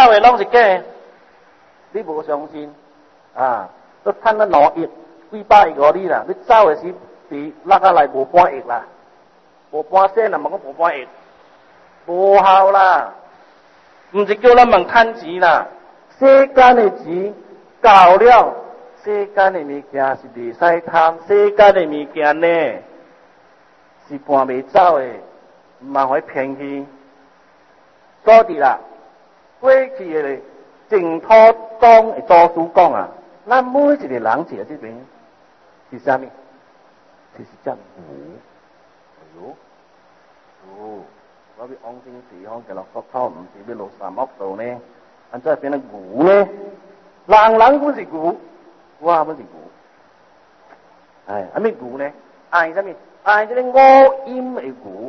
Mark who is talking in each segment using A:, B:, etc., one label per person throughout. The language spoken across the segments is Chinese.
A: 走的拢是假的，你无相信啊？都趁了2亿、几百亿给你啦，你走的时伫落下来无半亿啦，无半仙啦，莫讲无半亿，无效啦。唔是叫咱问趁钱啦，世间的钱到了，世间的物件是袂使贪，世间的物件呢是搬袂走的，唔通互骗去。所以啦，过去的净土宗的祖师讲啊，咱每一个人坐在这边是啥物？就是只牛。哎呦，我要往生西方极乐国土，唔是要落三恶道呢？安怎变成牛呢？人人本是牛，我本是牛。哎，什么牛呢？爱什么？爱这个五阴的牛。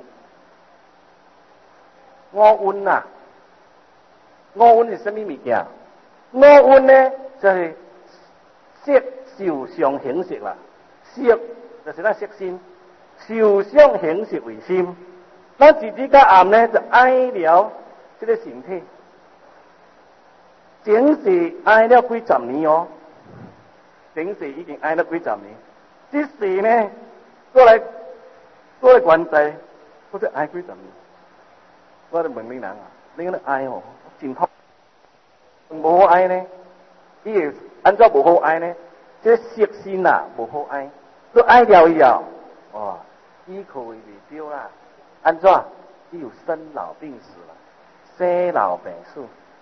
A: 五蕴啊，五蕴是什么物件？五蕴呢，就是色受想行识啦。色就是咱色心，受想行识为心。咱自己甲暗呢，就爱了这个身体。前世爱了几十年哦，前世已经爱了几十年。这世呢，过来关在，或者爱几十年。我就问你人啊，你那爱哦，真好，无好爱呢？伊会安怎无好爱呢？这色心啊，无好爱，都爱了以后，哇，依靠袂着啦。安怎？伊有生老病死啦，生老病死。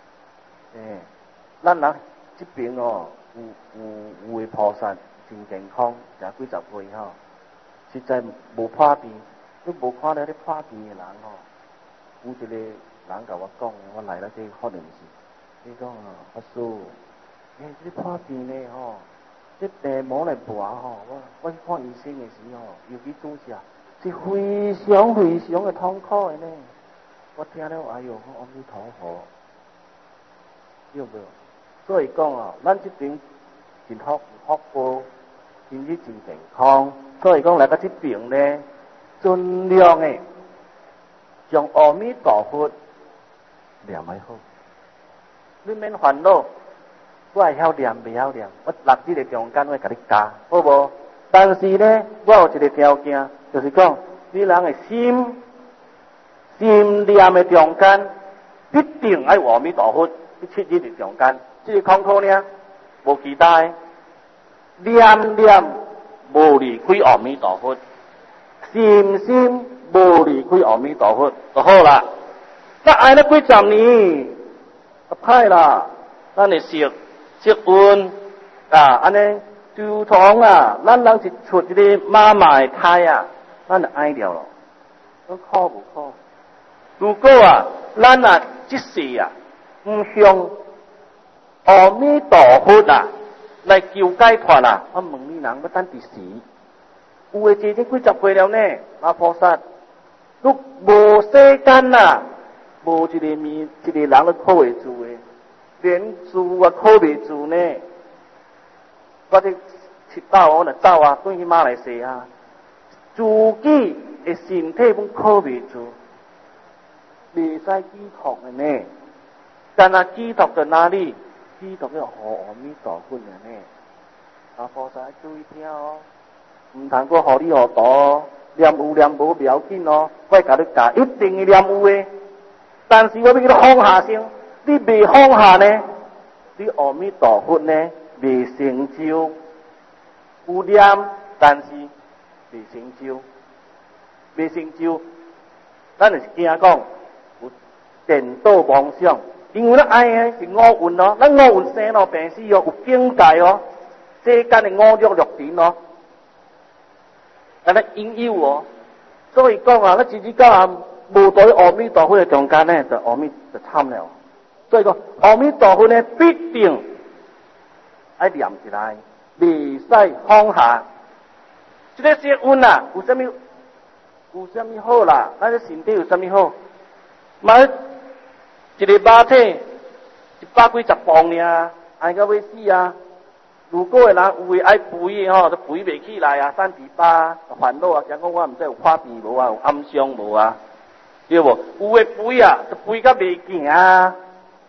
A: 咱人这边哦，有位菩萨真健康，食几十岁吼，实在无破病。你无看到你破病的人吼。有一个人甲我讲，我来了这可能是，伊讲啊，法师，这破病呢吼，这病魔来跋吼，我去看医生的时候，尤其注射，是非常非常的痛苦的呢。我听了，哎呦，阿弥陀佛，对不？所以讲啊，咱这边真福报，身体真健康，所以讲来到这边呢，尽量的。将阿弥陀佛念咪好，你免烦恼，我会晓念，袂晓念，我立这个中间我会甲你教，好无？但是呢，我有一个条件，就是讲你人的心念的中间，一定爱阿弥陀佛，去切入的中间，这个空口呢，无其他的，念无离开阿弥陀佛，心。无离开阿弥陀佛就好啦。咱爱了几十年，就歹啦。咱的色运啊，安尼周通啊，咱人是出一个妈妈的胎啊，咱就爱了咯。咱苦无苦？如果啊，咱啊这世啊，唔向阿弥陀佛啊来求解脱啊，我问你人要等第时？有的坐这几十岁了呢，阿菩萨。你无世间呐，无一个人都靠袂住的，连住也靠袂住呢。我这七道我就走啊，转去马来西亚，自己的身体都靠袂住，袂使寄托的呢。但那寄托在哪里？寄托要互阿弥陀佛的呢。阿菩萨注意听哦，唔通过互你互道哦。念有念无不要紧哦，我会甲你教，一定会念有的。但是我要叫你放下先，你未放下呢，你阿弥陀佛呢未成就，有念但是未成就，未成就，咱就是惊讲有颠倒妄想，因为咱爱的是五蕴哦，咱五蕴生老病死哦，有境界哦，世间的五欲六尘哦。但係因有哦，所以講啊，咱自己教無對阿彌陀佛嘅中間呢，就阿彌就慘了。所以講阿彌陀佛呢，必定愛念起來，未使放下。這個色蘊啊，有什麼好啦？咱個身體有什麼好？買一個肉體100幾十磅爾，愛到要死啊！如果有人有愛肥的吼，都肥袂起來啊，3比8，煩惱啊，想講我唔知有破病無啊，有暗傷無啊，對無？有的肥啊，都肥甲袂行啊，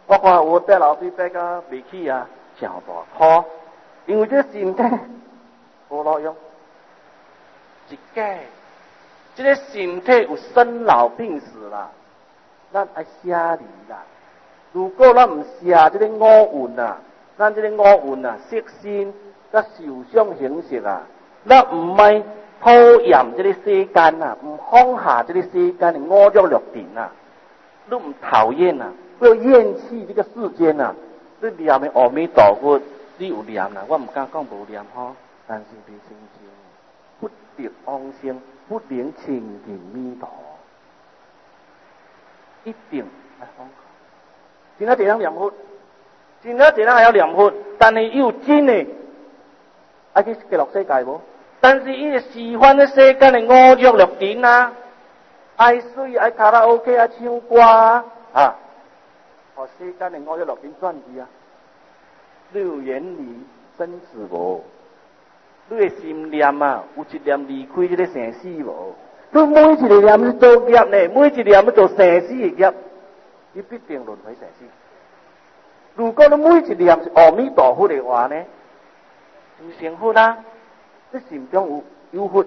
A: 我看我带老师带到未起啊，真大颗，因为这身体无路用，一解，这个身体有生老病死啦，咱爱舍离啦。如果咱唔舍这个五蕴啊，咱这个五蕴啊，色身甲受想行识啊，咱唔爱讨厌这个世间啊，唔放下这个世间的五欲六尘啊，你唔讨厌啊。不要厌弃这个世间啊！你念的阿弥陀佛，你有念啦，我唔敢讲无念吼，但是你心情不得安生，不能清净弥陀，一定要放下。今仔一人念佛，今仔一人还要念佛，但是有真的爱去极乐世界无？但是伊是喜欢的世间的五欲六尘啊，爱水、爱卡拉 OK、爱唱歌啊。和世间的五欲六尘转去啊！你有远离生死无？你的心念啊，有一念离开这个生死无？你每一个念是做业呢，每一念要做生死的业，你必定轮回生死。如果你每一念是阿弥陀佛的话呢，就成佛啦。你心中有佛，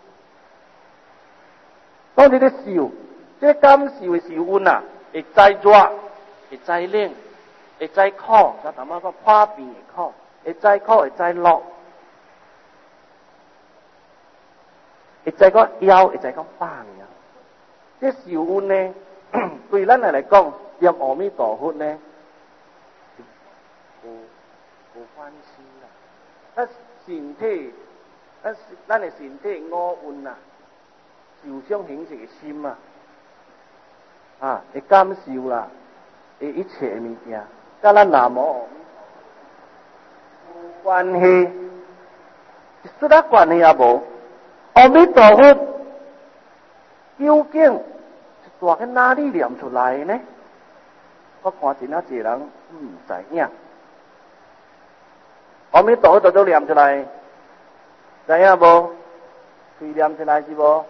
A: 当你的受，这感受的受运啊，会再热。会再冷，会再苦，咱头仔讲破病的苦，会再苦，会再乐，会再讲腰，会再讲病啊。这受运呢，对咱来讲，念阿弥陀佛呢，无关系啦。咱身体，咱的身体五蕴啊，受想行识的心啊，会感受啦。一切物件，甲咱南无无关系，一丝仔关系也无。阿弥陀佛究竟是大个哪里念出来呢？我看真啊，一人唔知影。阿弥陀佛都念出来，知影无？嘴念出来是无？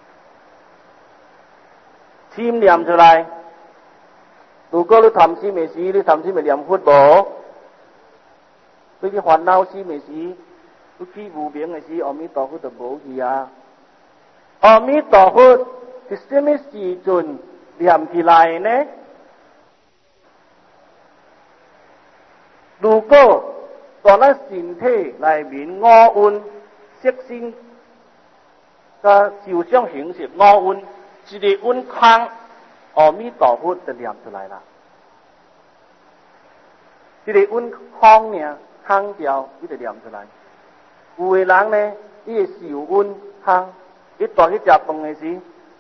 A: 心念出来。如果你贪心的时，你贪心的念佛无？你烦恼心的时，你起无明的时，阿弥陀佛就无去啊。阿弥陀佛是什么时阵念起来呢？如果在咱身体内面五蕴、色身、甲受想行识五蕴，一个蕴空。阿弥陀佛就念出来啦，这个蕴空呢，空掉，伊就念出来。有的人呢，伊会受蕴空，伊大去食饭的时，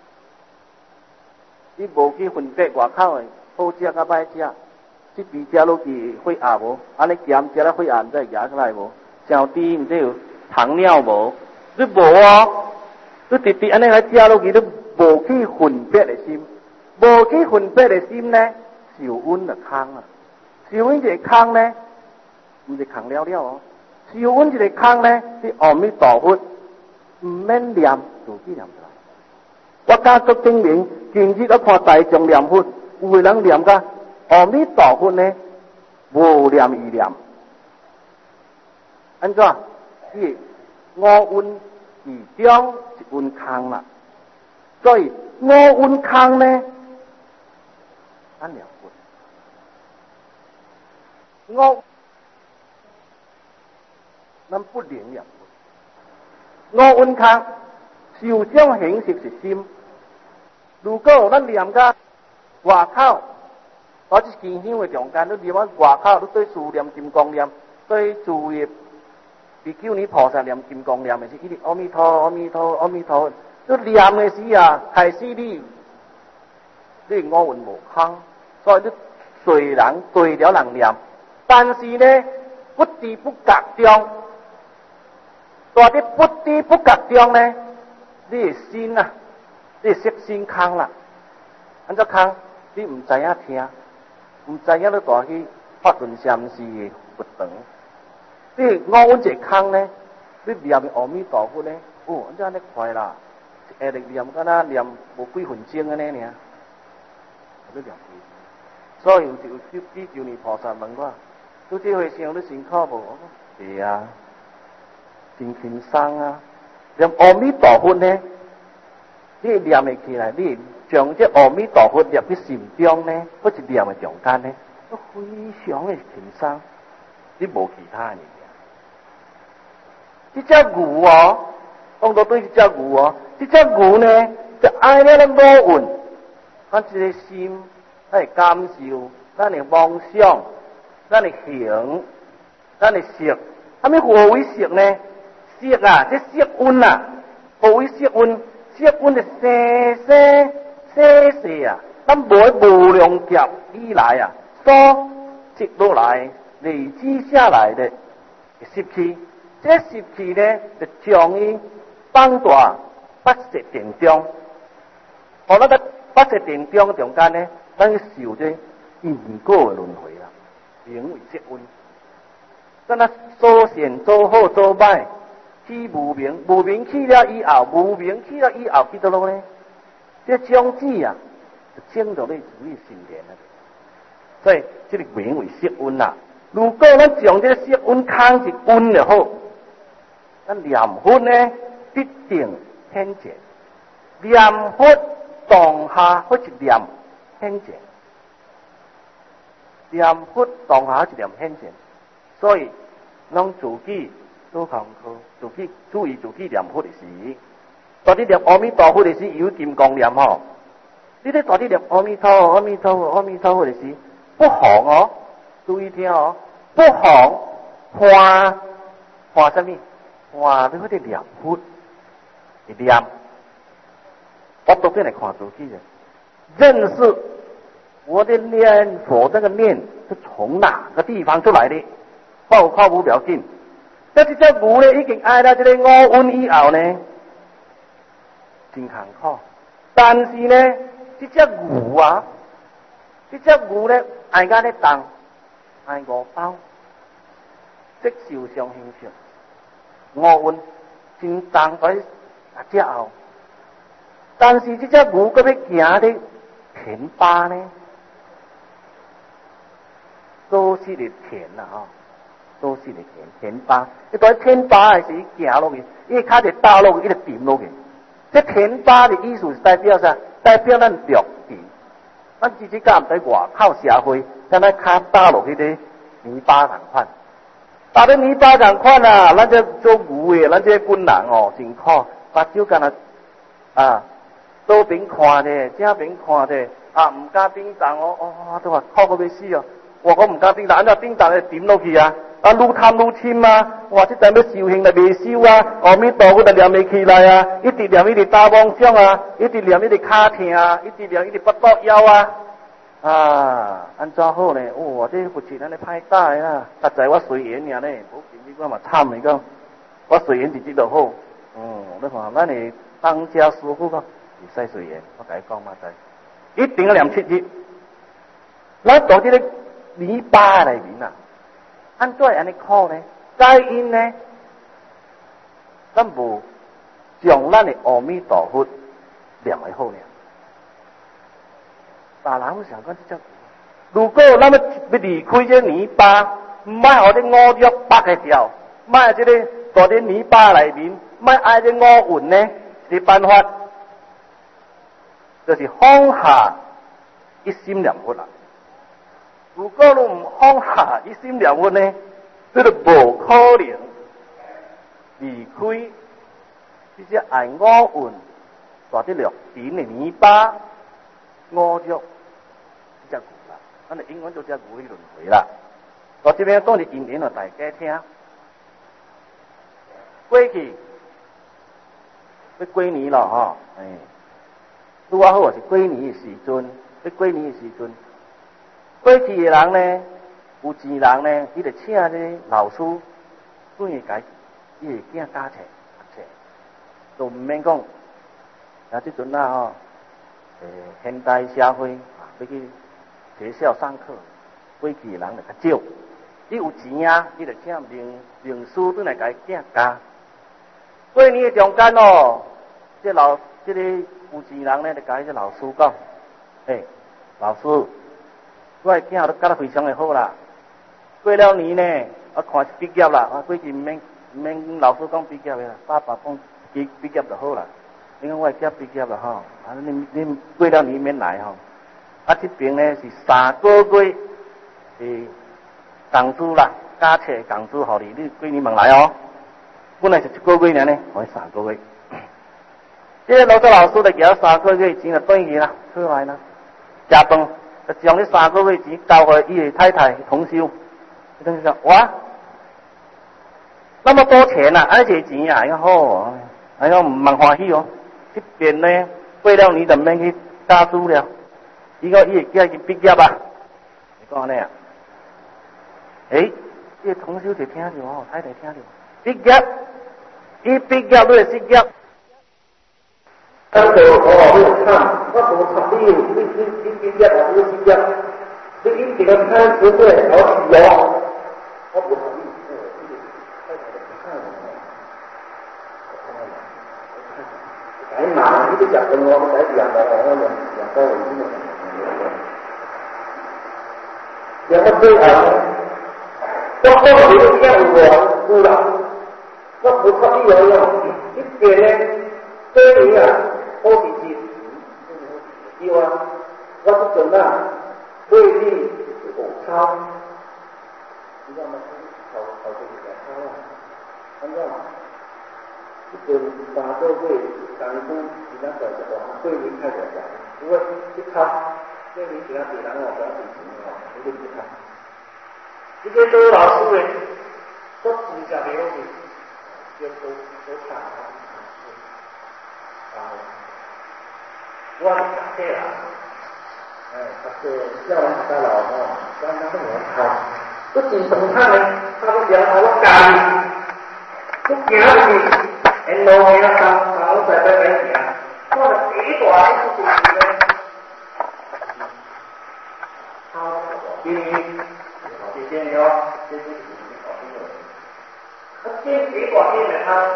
A: 伊无去分别外口的好食甲歹食，即边食落去血压无，安尼咸食了血压毋知压出来无，小低毋知有糖尿无，你无哦，你直直安尼来食落去，你无去分别的心。无去分别的心呢，受蕴就空啊。受蕴一个空呢，唔是空了了哦。受蕴一个空呢，是阿弥陀佛，唔免念，自己念出来。我家国证明，近日我看大众念佛，有个人念个阿弥陀佛呢，无念意念，安怎？是五蕴其中一蕴空啦。所以五蕴空呢？咱念佛，咱不能念佛。五蕴空，受想行识是心。如果咱念到外口，或者见香的中间，你念到外口，你对事念金刚念，对诸业比丘尼菩萨念金刚念的是一直阿弥陀阿弥陀阿弥陀。你念的时啊，开始你五蕴无空，所以你随人对了人念，但是呢，不知不觉中，在啲不知不觉中呢，你的心啊，你的色心空啦，安怎空？你唔知影听，唔知影你大去发顿禅师的佛堂，你五蕴一空呢，你念阿弥陀佛呢，哦，安怎安尼快啦？下力念敢若念无几分钟安尼尔，你念。 所以有比丘尼菩萨问我，拄这回想你辛苦无？我讲是啊，真轻松啊。念阿弥陀佛呢，你念会起来，你将这阿弥陀佛念喺心中呢，或是念喺中间呢，都非常的轻松，你无其他嘢。这只牛哦，讲到对这只牛哦，这只牛呢，就爱了咱无运，咱一个心，咱会感受，咱会妄想，咱会行，咱会识。啥物何为识呢？识啊，这识运啊，何为识运？识运就细啊，咱无量劫以来啊，所积落来、累积下来的习气。这习气呢，就将伊放大八识殿中。好，咱在八识殿中中间呢，咱去受这因果的轮回啦，名为识运。咱啊所善做好做歹，去无明，无明去了以后，无明去了以后，去倒落呢？这种子啊，就种到你自己心田了。所以这个名为识运啦。如果咱将这识运空是运就好。咱念佛呢，必定显见。念佛当下或是念显见，念佛当下是念显见。所以，咱自己做功课，自己注意自己念佛的时，到底念阿弥陀佛的时有金刚念吼。你咧到底念阿弥陀佛、阿弥陀佛、阿弥陀佛的时，不妨哦，注意听哦，不妨看什么？哇！你嗰啲念佛，念，我都跟你看出去的。认识我的念佛，这个念是从哪个地方出来的？靠不了紧。但是这牛呢，已经爱到这个五运以后呢，真坎坷。但是呢，这只牛啊，这只牛呢，爱家咧动，爱5包，即受上形象。五运真重在只后，但是这只牛搁要行的田巴呢，都是的田啦吼，都是的田巴。你在田巴的时行落去，伊脚就打落去，伊就沉落去。这田巴的意思是代表啥？代表咱陆地，咱自己敢在外口社会，咱那脚打落去的泥巴同款。打得泥巴同款啊！咱这做牛的，咱这军人哦，真苦，把手干啊，左边看的，正边看的，啊，唔敢顶动哦，都话苦到要死哦！我唔敢顶动，按照顶动就沉落去啊！啊，愈贪愈深啊！哇，这阵要修行就未修啊！阿弥陀佛就念未起来啊！一直念一直打妄想啊！一直念一直脚疼啊！一直念一直不倒腰啊！啊，安怎好呢？哇，这佛前咱咧歹打的啦！啊，在我随缘尔呢，无见你我嘛惨的讲，我随缘直接就好。你看咱的当家师傅讲，唔使随缘，我甲你讲嘛知，一定要念7日。咱到这个泥巴内面啊，安怎会安尼苦呢？皆因呢，咱无将咱的阿弥陀佛念为好呢。大人想讲这只，如果咱要离开这泥巴，唔爱互这五欲绑个掉，唔爱这个在这泥巴内面，唔爱爱这五蕴呢，是办法，就是放下一心念佛啦。如果你唔放下一心念佛呢，这就无可能离开这些爱五蕴，在这六尘的泥巴五欲。只牛啦，咱就永远做只牛去轮回啦。到这边当日经典互大家听。过去要过年咯吼，拄啊好是过年的时阵，要过年的时阵，过去的人呢，有钱人呢，伊就请这老师，专业解，伊会囝教册读册，都唔免讲。啊，这阵啊吼，现代社会要去学校上课，过去的人就较少。你有钱啊，你就请名师转来甲伊囝教。过年的中间哦，这个有钱人呢，就甲伊这老师讲，老师， 我的囝都教得非常的好啦。过了年呢，我看是毕业啦，过去唔免老师讲毕业的啦，爸爸讲毕业就好啦。你讲我的囝毕业了吼，你过了年免来吼。这边呢是3个月的工资啦，加起工资互你过年问来哦。本来是1个月呢，我3个月。这个老师就给我3个月钱就转去啦，出来啦，吃饭就将你3个月钱交给伊的太太同修。他就说哇，那么多钱啊，而且钱啊，然后蛮欢喜哦。这边呢，过了年就免去教书了，伊个伊的囝已经毕业啊。你讲安尼啊？这个同修就听着哦，太太听着，毕业，伊毕业你就失业。我无惨，我无惨，你毕业啊，你失业，你一定要看书对，好死哦。我无惨你，太忙，你都食饭我唔使养的，我养到我养到最后，我讲你都养我，有啦，我无惨你哦，一边呢，过年啊，好日子，有啊，我这阵啊，过年是午餐，你知道吗？头就是午餐啊，安怎？这阵3个月工资是咱在食饭，过年开始食，如果一餐过年其他别人哦，不要提钱哦，你就不看。这个做老师的，我真正袂好去，要多惨啊！我是读册啦，读册叫人家老哦，刚刚都我考，我真痛惨的，他都讲我家己，我行入去。沿路去啊，我在在边行，我就几大一出事咧。谢谢你哦，这是好听的。这几大天的他，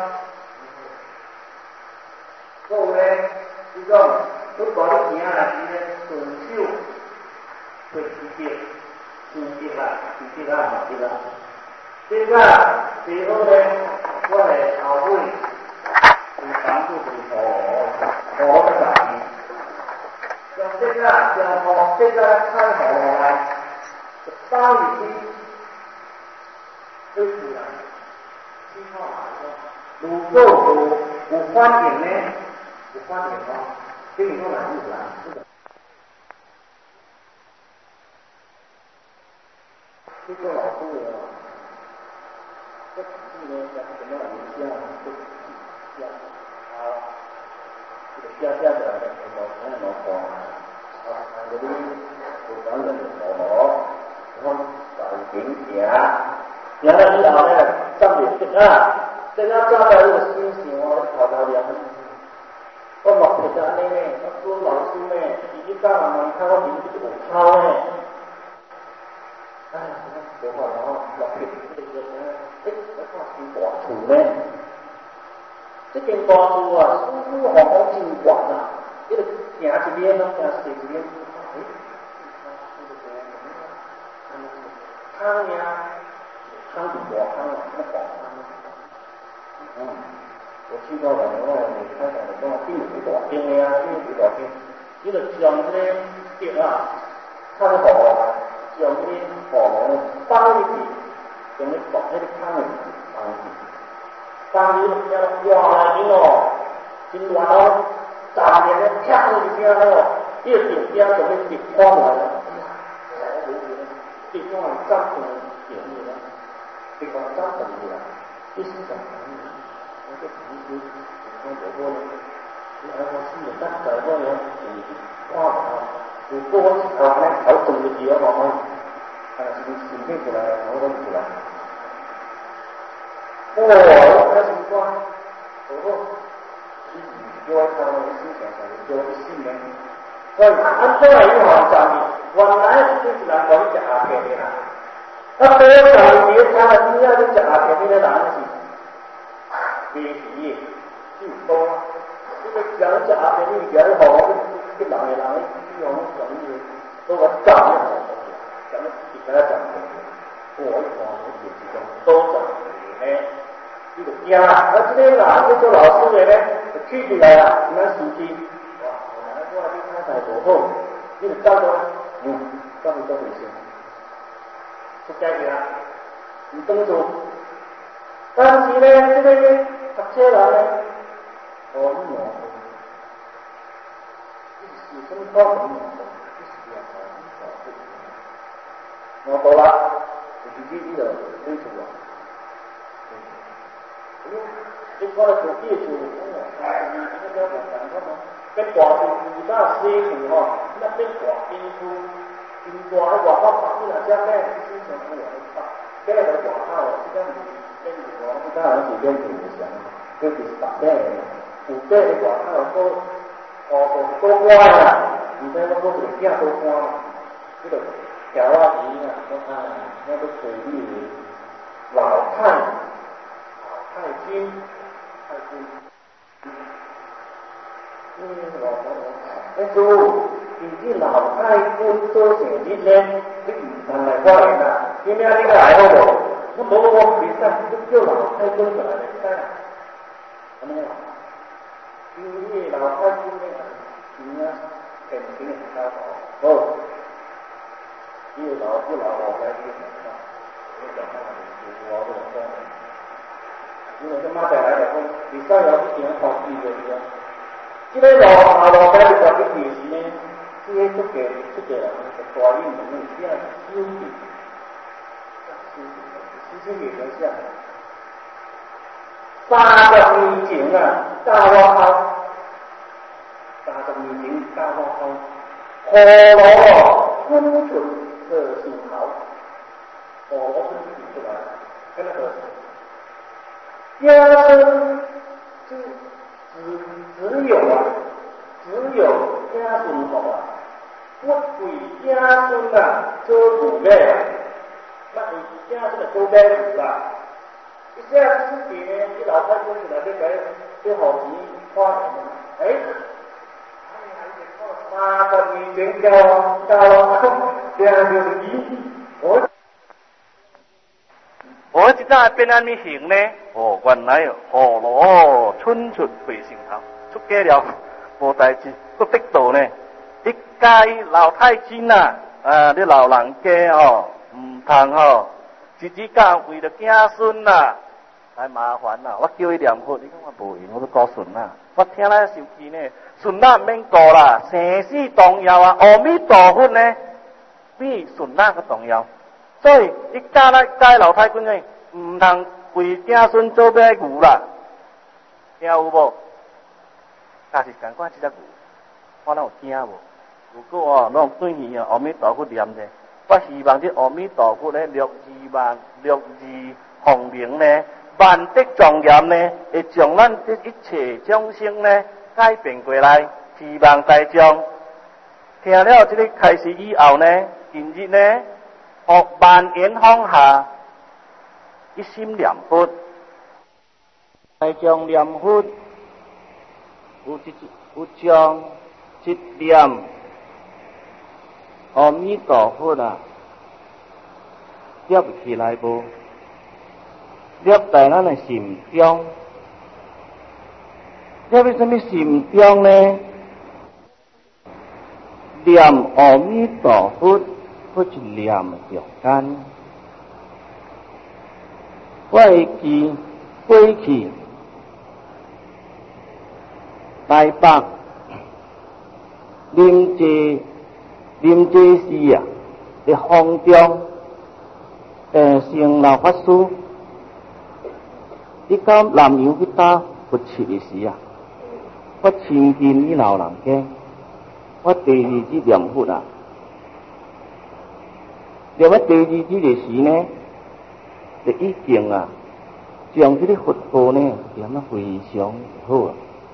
A: 我咧，这种都把你行来是咧顺手，会直接，直接啊，直接啊。现在最后咧，我来后悔。帮助我的长辈，像这个像我这个看好来，当已经就是啊，信号如果有观点呢，有观点哦，跟你说哪意思啊？这个老师啊，这几年讲什么影响？这个的老老婆嗰啲做緊人婆，咁就影響，然後之後咧，心裏識啊，即刻揸到呢個先事，我頭頭人，我落其實呢咩，我做老師咩，自己家人問他我點知唔抄咧，冇法講，落其實咧，我發現廣途咧。这间大厝啊，舒舒服服真悬啊！你着行一遍咯，行四遍，汤呀，汤是大汤啊，那大汤。我去过了，我开场就讲，这是大间的啊，这是大间。你着将这个碟啊，汤好，将这个火放入去，将你放那个汤里放入去。当你哇来你哦，真乱哦，3年咧跳一下哦，这顶边就要直垮来了，这种战争点你了，这个战争的，这是什么？我这同事我说了，你按我心里单在我了，垮了，如果我呢搞动的地方嘛，是体出来，我都出来。我开始说，叫我看我思想上叫我信任。所以按出来以后讲的，原来就是人讲食阿片的啦。那多少年前的主要是食阿片的人是，第一就多，这个讲食阿片的讲好，这人的人，这种讲的都我讲的，
B: 在讲我一看有这种多长的呢，你就惊啦！啊，这个男去做老师的呢，就起起来啦，那司机，哇，我你看才无好，你就走过来，走回先，出家去啦，唔当做。但是呢，这个读册人呢，你是什么方面？我到啦，就自己呢就推出啦。你看到做业主，那个跟大厝而家洗厝吼，那变大冰库，真大喺外口拍，你若只咩市场有人拍，今日喺外口，即个跟住我，即个人是两件嘅事，佢是特咩嘅，有啲喺外口多乖啊，而且我嗰條囝多乖，呢度條啊魚啊，我都隨意老太君，你老太君做成日呢，你唔通嚟花園啦？點解呢個嚟好無？我比賽，你叫老太君過來比賽啊？咁樣啊？因為老太君呢，錢啊，平時係交好，只要老不老，我來啲人啊，呢個係我都講。如果他媽仔來講，比賽有啲人考試嘅啲啊，即係老仔就啲電視呢，即係出嘅人就大啲唔同嘅，只係消極嘅下30年前啊，大外口，30年前大外口，河羅春春的樹頭，河羅春春出來，跟那個。家孫就只有家孫好啊，不為家孫啊做主嘅，那你家孫就做咩事啊？一下自己呢，啲老太公出來啲好錢花錢，30年前教這樣就是我即陣變安咩形呢？原來河羅春出回城頭，出家了無代志，佫逼到呢。一家老太君啊，你老人家唔通自己家為了子孫啊，太麻煩啦！我叫伊念佛，你講我無用，我都教孫啊。我聽咱受記呢，孫啊唔免教啦，生死重要啊！阿彌陀佛呢，比孫啊個重要。所以一家老太君呢，唔通為子孫做咩牛啦，聽有無？但是講關即隻牛，我哪有聽無？如果攏對伊阿彌陀佛念者，我希望這阿彌陀佛呢六字洪名呢，萬德莊嚴呢，會將咱這一切眾生呢改變過來，希望大眾聽了這個開始以後呢，今日呢。學萬緣放下，一心念佛，大眾念佛，有將一念阿彌陀佛啊，攝起來無？攝在咱的心中，攝喺什麼心中呢？念阿彌陀佛。我一念着間，我會記過去台北林濟寺啊，喺風中成老法師，伊到南洋去打佛七嘅時啊，我親近伊老人家，我第二次念佛啊。念咗第二次嘅時呢，就已經啊，將這個佛號呢念得非常好啊。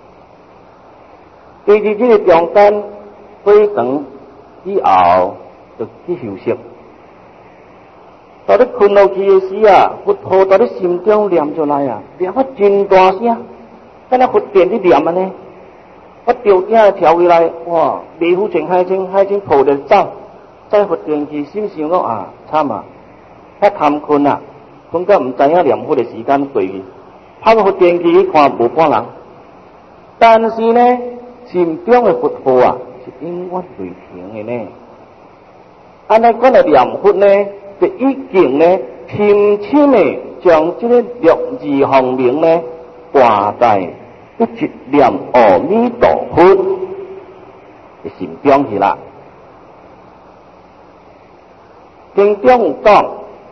B: 第二次嘅中間非常以後就去休息。到你困落去嘅時啊，佛號在你心中念出來啊，念得真大聲，敢若佛殿去念啊呢。我掉驚跳起來，哇！眉虎情海青抱着走。
A: 在佛殿去心想讲啊，惨啊，遐贪困啊，困到唔知影念佛的时间过去，跑到佛殿去看无半人。但是呢，心中的佛号啊，是永远未停的呢。安尼讲来念佛呢，就已经呢，深深的将这个六字方明呢，挂在一念阿弥陀佛的心中去啦。经中有讲，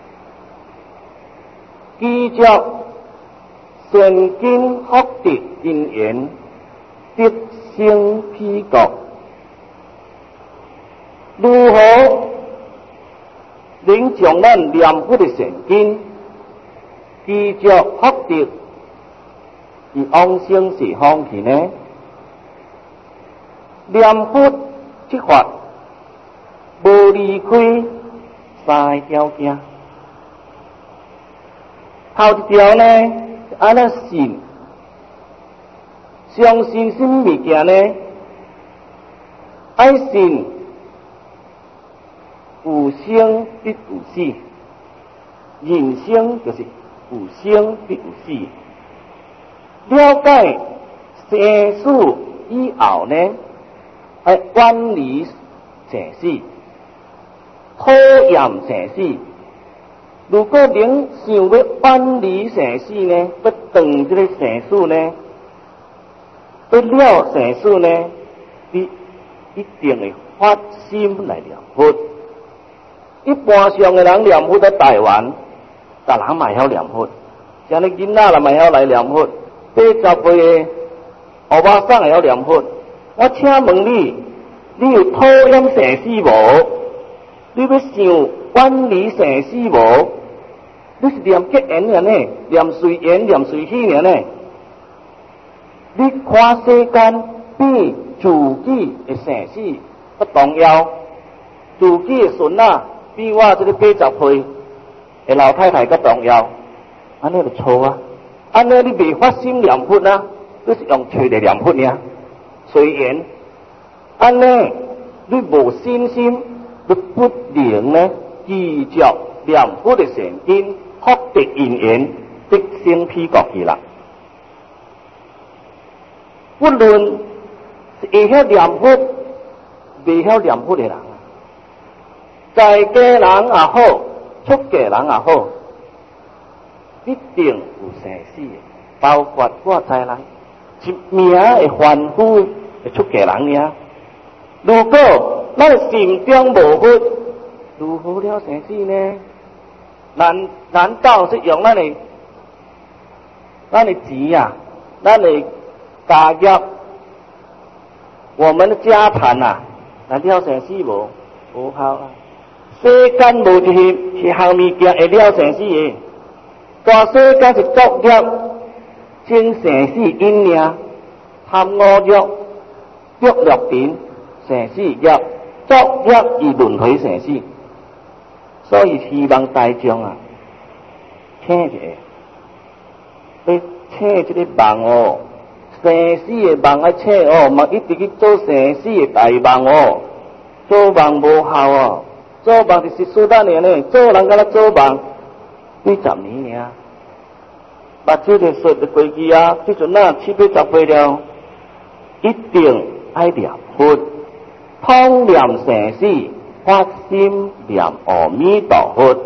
A: 依照善根福德因缘，得生彼国。如何能将咱念佛的善根，依照福德而往生西方去呢？念佛这法无离开三个条件。头一条呢，安那信，相信什么物件呢？爱信有生必有死，人生就是有生必有死。了解生死以后呢，要远离生死，讨厌生死。如果能想要远离生死呢，要断这个生死呢，要了生死呢，你一定会发心来念佛。一般上的人念佛在台湾，大人嘛晓念佛，像你囡仔啦嘛晓来念佛，80岁的欧巴桑会晓念佛。我请问你，你有讨厌生死无？你要想远离生死无？你是念结缘尔呢？念随缘、念随喜尔呢？你看世间比自己的生死不重要，自己的孙仔比我这个80岁的老太太较重要，安尼就错啊！安尼你未发心念佛啊，你是用嘴来念佛呀？随缘，安尼你无信心，你不能呢依照念佛的善根、福德因缘，得生彼国去啦。不论是会晓念佛、未晓念佛的人啊，在家人也好，出家人也好，一定有生死的，包括我在内，一名的凡夫的出家人呀。如果咱心中无佛，如何了生死呢？难道是用咱的钱啊，咱的家业，我们的家产啊，来了生死无？无效啊！世间无一项物件会了生死的，大世间是作业，生生死因命，贪五欲，欲六尘，生死业，作业而轮回生死。所以希望大众啊，请一下，要请这个梦哦，生死的梦要请哦，莫一直去做生死的大梦哦，做梦无效哦，做梦就是输单尔呢，做人敢若做梦几十年尔，目睭就说就过去啊，即阵啊70-80岁了，一定爱念佛，通念生死。发心念阿弥陀佛，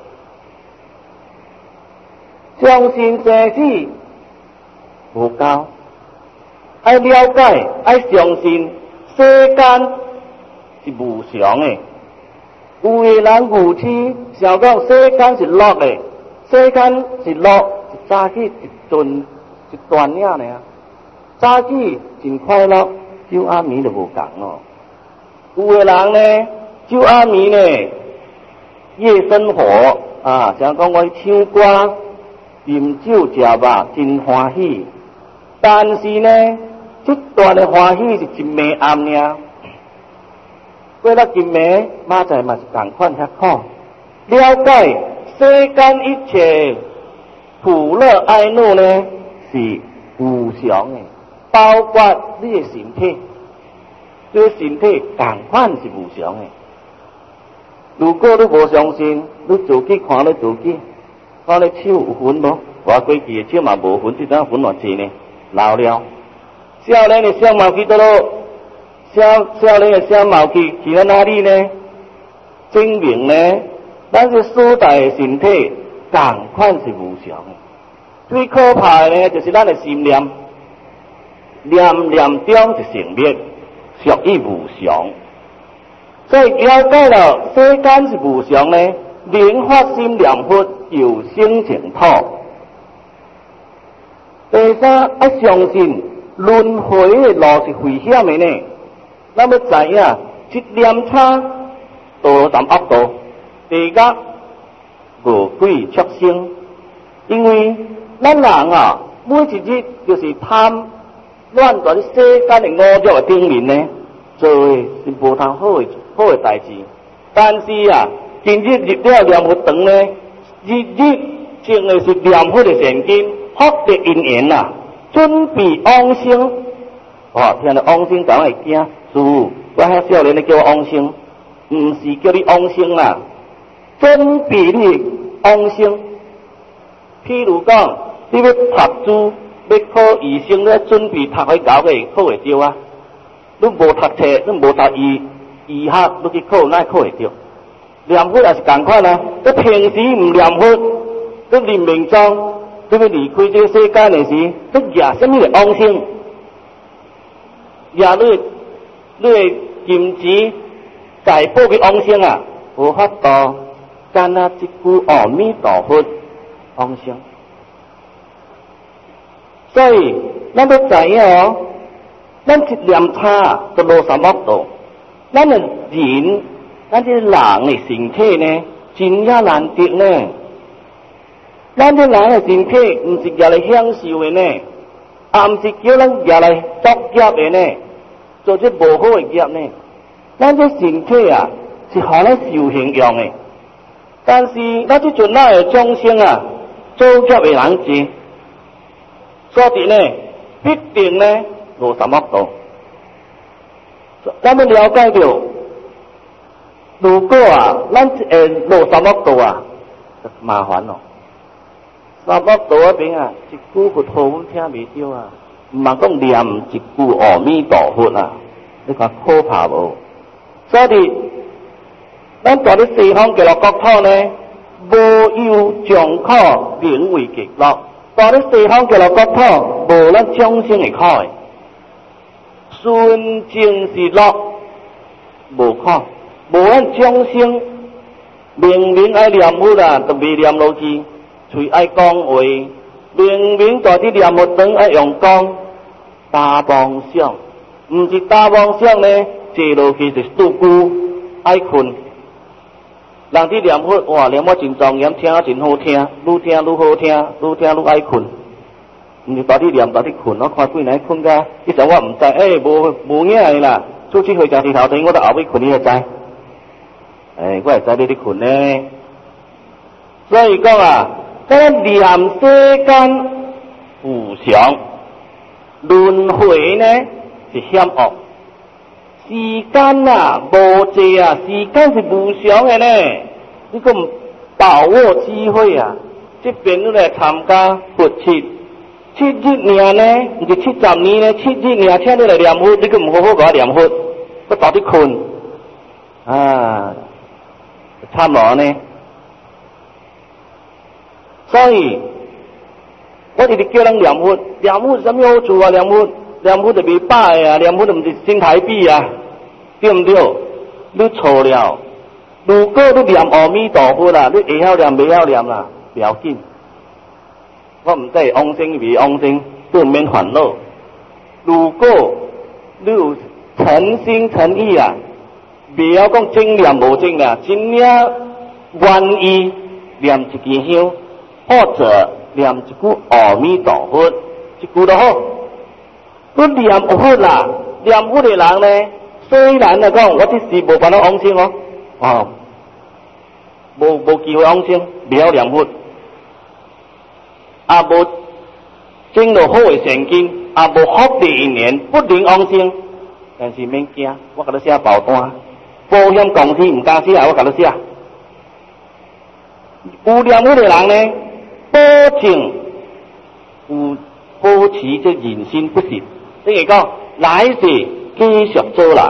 A: 相信生死无够，爱了解，爱相信世间是无常的。有的人愚痴，想讲世间是乐的，世间是乐，是早起一段领尔，早起真快乐，酒暗暝就无共哦。有的人呢？酒暗暝呢，夜生活啊，像讲我去唱歌、饮酒、食肉，真欢喜。但是呢，这段的欢喜是一暝暗尔，过了一暝，明仔嘛是同款遐苦。了解世间一切苦乐哀怒呢是无常的，包括你的身体，这个身体同款是无常的。 如果你无相信，你自己看你自己，看你手有痕无？我过去的手嘛无痕，即阵痕偌济呢？老了，少年的相貌去倒落，少年的相貌去到哪里呢？证明呢，咱是所在的身体同款是无常的。最可怕的呢，就是咱的心念，念念中是成灭，属于无常。所以了解了世间是无常呢，灵发心念佛有生净土。第三，要相信轮回的路是危险的呢。咱要知影，一念差多三恶道。第二，无鬼畜生，因为咱人啊，每一日就是贪乱在世间的五欲的顶面呢，做的是无通好的代志。但是啊，今日入了念佛堂呢，日日种的是念佛的善根，福的因缘啊，准备往生。哇，听到往生，敢会惊？师父，我遐少年的叫我往生，唔是叫你往生啦，准备你往生。譬如讲，你要读书，要考医生咧，准备读会高嘅，考会着啊。你无读册，你无读医学，你去考，哪考会着？念佛也是同款啊。你平时唔念佛，你临命中，你要离开这个世间的时，你惹什么嘅往生？惹你嘅金钱财宝嘅往生啊，无法度，干那一句阿弥陀佛往生。所以，咱要知影哦，咱一念差就落三恶道。咱的人，咱这人的身体呢，真也难得呢。咱这人的身体，唔是拿来享受的呢，也唔是叫咱拿来作业的呢，做这无好的业呢。咱这身体啊，是互咱修行用的。但是，咱这阵咱的众生啊，做业的人多。所以呢，必定呢落三恶道。咱们了解到，如果啊，咱落三恶道啊，就麻烦咯。三恶道那边啊，一句佛号阮听袂着啊，唔茫讲念一句阿弥陀佛啊，你看可怕无？所以，咱在咧西方极乐国土呢，无有众苦名为极乐。在咧西方极乐国土，无咱众生的苦的，纯正是乐，无苦，无咱众生明明爱念佛啊，都未念落去，嘴爱讲话，明明在啲念佛堂爱用讲大妄想，唔是大妄想呢，坐落去就是拄久爱困。人伫念佛，哇，念佛真庄严，听啊真好听，愈听愈好听，愈听愈爱困。毋是到底念到底困，我看几人困甲，以前我毋知，无影的啦。出去回家伫头前，我都后尾困，你会知？我会知你伫困呢。所以讲啊，咱念世间无常，轮回呢是险恶。时间啊，无济啊，时间是无常的呢。你个唔把握机会啊！这边你来参加佛七日年呢，唔是70年呢，7日年请你来念佛，你个唔好好甲我念佛，我早啲困啊，惨咯呢。所以，我直直叫人念佛，念佛什么好处啊？念佛就袂歹啊，念佛就唔是新台币啊，对唔对？你错了。如果你念阿弥陀佛啦，你会晓念袂晓念啦，不要紧。我唔知往生未往生，都唔免烦恼。如果你有诚心诚意啊，袂晓讲正念无正念，真正愿意念一支香，或者念一句阿弥陀佛，一句就好。你念有好啦，念佛的人呢，虽然来讲，我这时无办法往生哦。无机会往生，袂晓念佛，也无种到好的善根，也无福的因缘，不能往生。但是免惊，我甲你写保单，保险公司唔敢写，我甲你写。
B: 有念佛的人呢，保证有保持这人心不实，等于讲来世继续做人。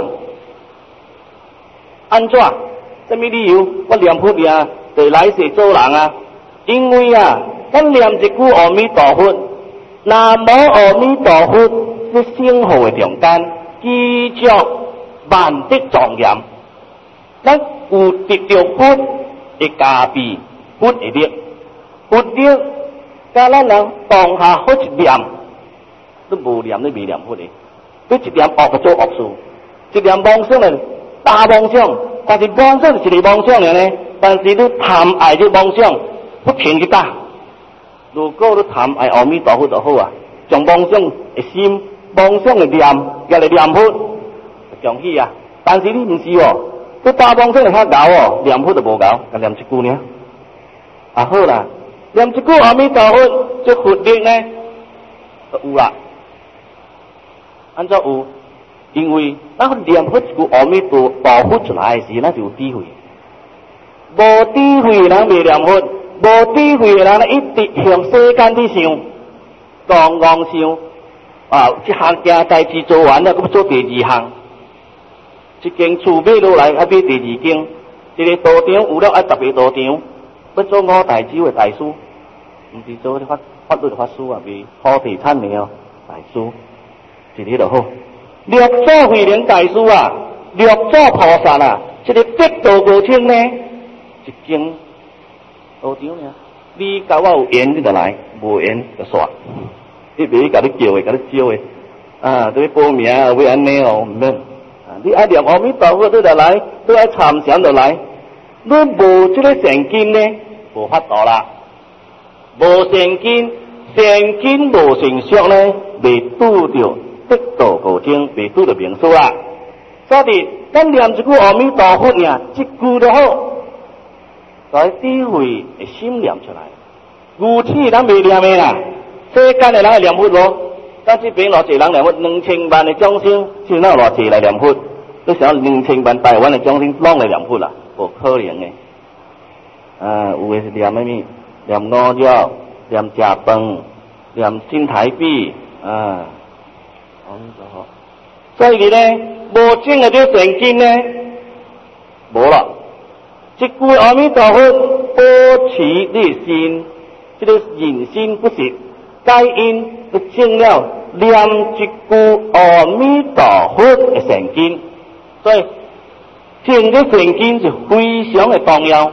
B: 安怎？什么理由？我念佛呀，就来世做人啊？因为啊，咱念一句阿弥陀佛，那无阿弥陀佛，这生活的中间，继续万德庄严。咱有得到佛的加被，佛的力，佛力，甲咱人当下好一念，你无念你未念佛的，你一念恶就做恶事，一念妄想呢大妄想，但是妄想就是个妄想了呢，但是你贪爱这妄想，不停去打。如果你贪爱阿弥陀佛就好啊，将妄想的心、妄想的念，拿来念佛，就强起啊。但是你唔是哦，你打妄想就较高哦，念佛就无高，就念一句呢。啊好啦，念一句阿弥陀佛，这佛力呢就有啦。安怎有？因为咱念佛一句阿弥陀佛出来的时，咱就有智慧。无智慧的人未念佛。无智慧的人咧，一直向世间去想，刚刚想啊，这项件代志做完了，佮要做第二项。一间厝买落来，还买第二间。一个道场有了，10个道场，要做五大洲的大师，唔是做法律的法师啊，为土地产的哦，大师，一个就好。六祖慧能大师啊，六祖菩萨啊，这个得道过程呢，一间。道场呢，你甲我有缘你就来，无缘就煞。你袂甲你叫的，甲你招的，啊，对报名啊，会安尼哦，唔免。啊，你爱念阿弥陀佛，你就来；你爱参禅就来。你无这个善根呢，无法度啦。无善根，善根无成熟呢，未拄着得道过程，未拄着名数啦。所以，咱念一句阿弥陀佛呢，一句就好。在智慧的心念出来，愚痴咱未念的啦。世间的人会念佛咯，咱这边偌济人念佛，2000万的众生，是哪偌济来念佛？你想2000万台湾的众生拢来念佛啦，无可能的。有的是念什么？念五药，念食饭，念新台币，阿弥陀佛。所以呢，无种的这善根呢，无啦。一句阿弥陀佛，保持你心，这个人心不实，皆因你种了念一句阿弥陀佛的善根，所以种这善根是非常的重要。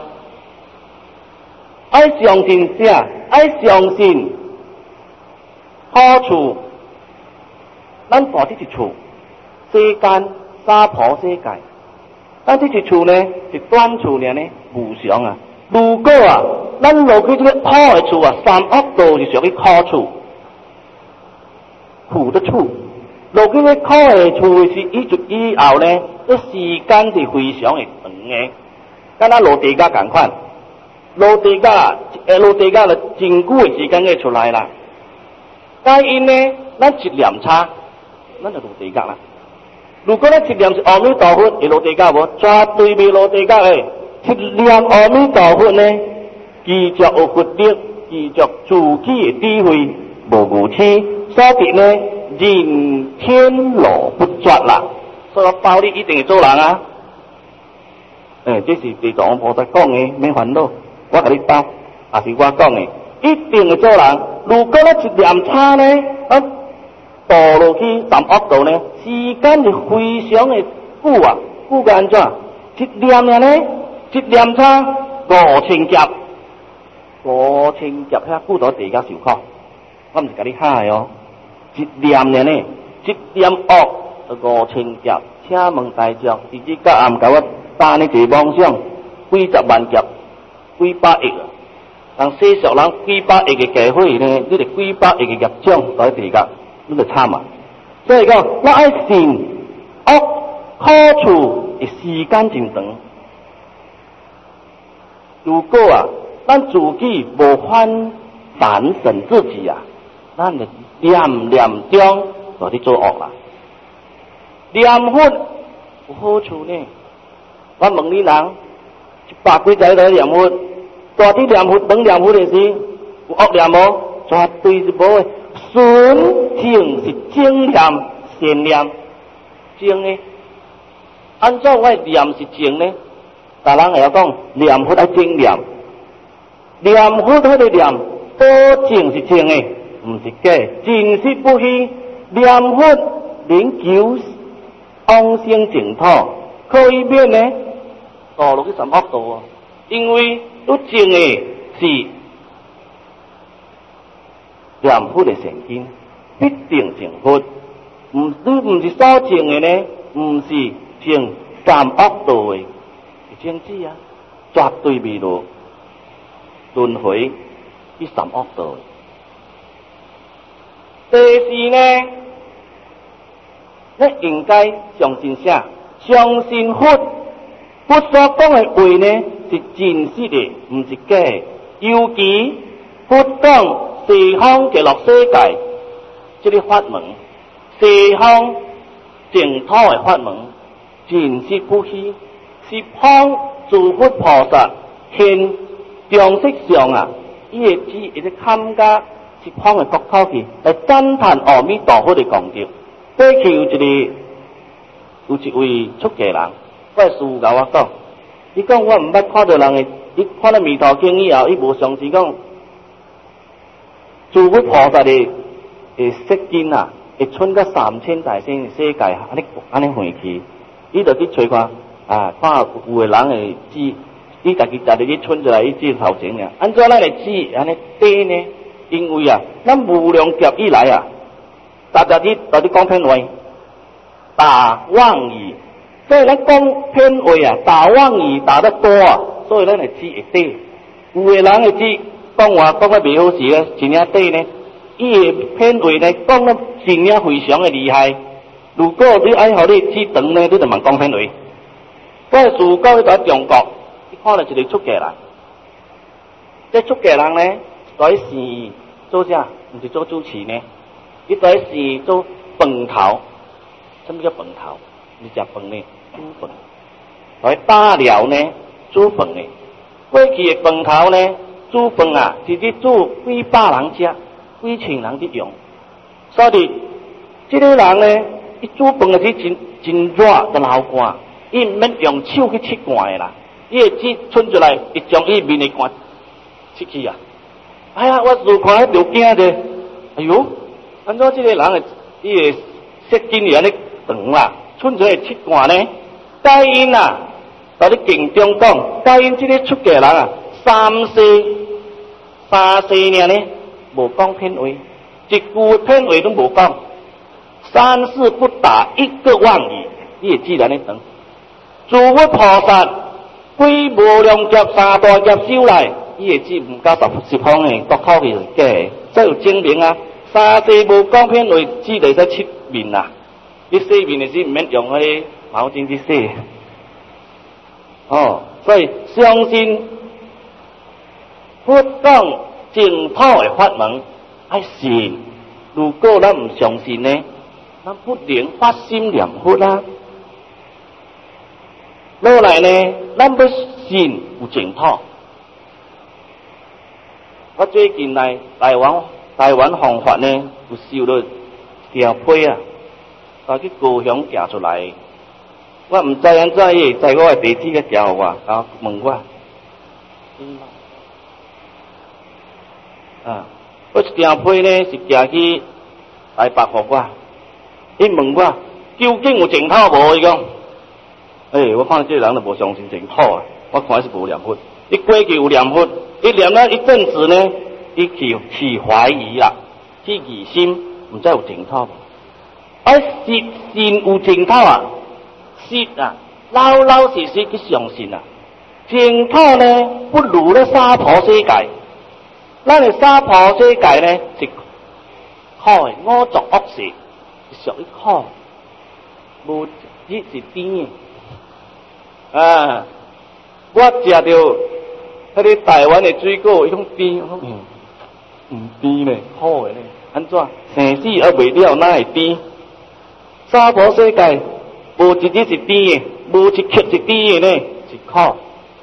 B: 爱相信啥？爱相信好处。咱住这一处，世间三婆世界。咱这一厝呢，是短厝呢，无常啊。如果啊，咱落去这个好的厝啊，3恶道是属于好厝，苦的厝。落去这好的厝是以后呢，这时间是非常的长的，敢若落地价同款。落地价了真久的时间会出来啦。皆因呢，咱一念差，咱就落地价啦。如果咱一念是阿弥陀佛，会落地价无？绝对未落地价诶！一念阿弥陀佛呢，继续有佛力，继续自己的智慧，无愚痴，所以呢，人天路不绝啦。所以我包你一定会做人啊！这是地藏王菩萨讲的，免烦恼。我甲你包，也是我讲的，一定会做人。如果咱一念差呢，墮落去3惡道呢，時間是非常的久啊，久到安怎？一念呢，一念差5000劫，5000劫遐久到地甲受苦，我毋是甲你嚇的哦。一念呢，一念惡5000劫，請問大眾，直至到暗甲我打呢一個妄想，幾十萬劫，幾百億啊！人世俗人幾百億嘅機會呢，你哋幾百億嘅業障在地甲。你就慘啊！所以講，我愛善惡好處的時間真長。如果啊，咱自己無反省自己啊，咱就念中就去做惡啦。念佛有好處呢。我問你人，100幾載來念佛， 大啲念佛本念佛的时，有恶念无？绝对是无的。纯净是正念、善念，正的。按照我念是正呢，大人会晓讲念佛爱正念，念佛迄个念保证是正的，唔是假，真实不虚。念佛能求往生净土，可以免呢堕落去三恶道啊！因为都正的是念佛的善根，必定成佛。唔是所正的呢，唔是正三恶道的，是正知啊，绝对未落轮回去三恶道。第四呢，咱应该相信啥？相信佛。佛所讲的话呢，是真实的，唔是假的。尤其佛讲西方极乐世界这个法门，西方净土的法门，真实不虚，是帮诸佛菩萨现中色上啊，伊会指一个参加十方的国土去来赞叹阿弥陀佛的功德。过去有一位出家人，我师父甲我讲，伊讲我毋捌看到人的，伊看到弥陀经以后，伊无相信讲诸佛菩萨的色根啊，会存到3000大千的世界，安尼回去，伊就去找看啊，看有的人会指，伊家己家己去存出来，伊指头前尔，安怎咱来指安尼短呢？因为啊，咱无量劫以来啊，大家到底讲偏话，大妄语。所以咱讲偏话啊，大妄语打得多啊，所以咱会指会短。有的人会指讲话讲得袂好时啊，真正短呢。伊的偏话呢，讲得真正非常的厉害。如果你爱互你指长呢，你就问讲偏话。我师父讲迄在中国，伊看到一个出家人，这出家人呢，在寺做啥？毋是做主持呢？伊在寺做饭头。什么叫饭头？是食饭呢？煮饭。在大寮呢，煮饭的。过去的饭头呢，煮饭啊，是去煮几百人食，几千人去用。所以，这个人呢，伊煮饭的时真热，就流汗，伊毋免用手去拭汗的啦。伊会只伸出来，伊将伊面的汗拭去啊。哎呀，我如看迄条惊者，哎哟，安怎这个人的伊的色根是安尼长啦，伸出来拭汗呢？皆因啊，在咧经中讲，皆因这个出家人啊，三世呢无讲偏话，一句偏话都无讲，三世不打一个妄语，伊会自然咧长。诸佛菩萨归无量劫三大劫修来，伊会知毋到十方的国土是假的，这有证明啊。三世无讲偏话，只会使七面啊。你洗面的时毋免用迄个毛巾去洗。所以相信佛讲净土的法门，爱信。如果咱毋相信呢，咱不能发心念佛啦。落来呢，咱要信有净土。我最近来台湾弘法呢，有收到条批啊，把去高雄寄出来。我毋知安怎伊会知我的地址去寄互我，甲问我。我一条批呢是寄去台北互我。伊问我究竟有净土无？伊讲，我看这个人就无相信净土啊。我看是无念佛。伊过去有念佛，伊念了一阵子呢，伊起怀疑啦，起疑心，毋知有净土无？信有净土啊，实啊，老老实实去相信啊。净土呢，不如咧娑婆世界。咱的娑婆世界呢，是苦的，五浊恶世，是属于苦，无日是甜的。我食到迄个台湾的水果，伊讲甜，我讲毋甜咧，苦的咧，安怎？生死还未了，哪会甜？娑婆世界无一日是甜的，无一刻是甜的呢，是苦。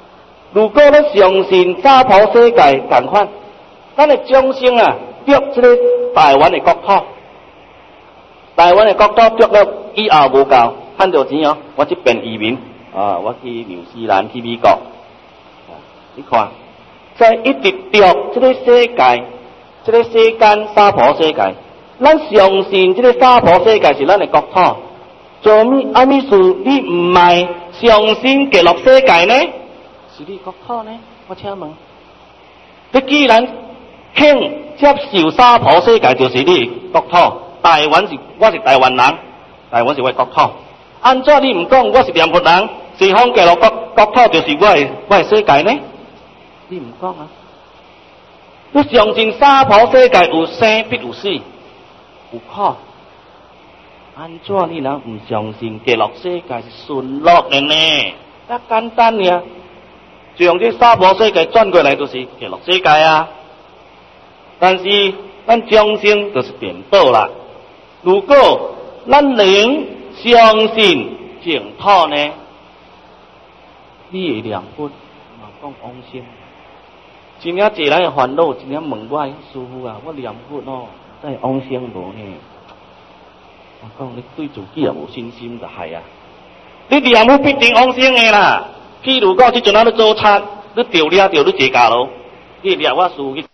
B: 如果咱相信娑婆世界同款，咱的众生啊，得这个台湾的国土，台湾的国土得了以后无够，赚到钱哦，我去变移民啊，我去纽西兰、去美国，你看，在一直着这个世界，这个世间娑婆世界，咱相信这个娑婆世界是咱的国土，做咩阿弥事你唔系相信极乐世界呢？是你国土呢？我请问，你既然肯接受娑婆世界就是你国土，台湾是我是台湾人，台湾是我国土，安怎你唔讲我是念佛人，西方极乐国土就是我的世界呢？你唔讲啊？你相信娑婆世界有生必有死，有苦，安怎你人唔相信极乐世界是顺乐的呢？那简单呀，将这娑婆世界转过来就是极乐世界啊。但是咱众生就是颠倒啦。如果咱能相信净土呢，你会念佛，嘛讲往生。真正济人的烦恼，真正问我师父啊，我念佛哦，但往生无呢？我讲你对自己也无信心就害啊！你念佛必定往生的啦。譬如讲，即阵仔你做贼，你钓掠着你坐驾路，你掠我师父去